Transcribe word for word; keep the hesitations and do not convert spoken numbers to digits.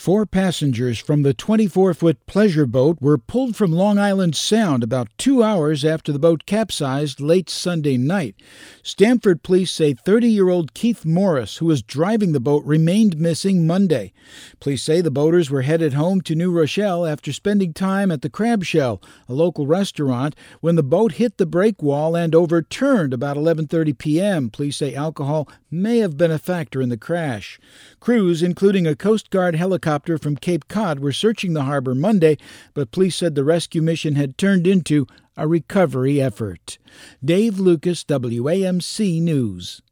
Four passengers from the twenty-four-foot pleasure boat were pulled from Long Island Sound about two hours after the boat capsized late Sunday night. Stamford police say thirty-year-old Keith Morris, who was driving the boat, remained missing Monday. Police say the boaters were headed home to New Rochelle after spending time at the Crab Shell, a local restaurant, when the boat hit the break wall and overturned about eleven thirty p.m. Police say alcohol may have been a factor in the crash. Crews, including a Coast Guard helicopter from Cape Cod, were searching the harbor Monday, but police said the rescue mission had turned into a recovery effort. Dave Lucas, W A M C News.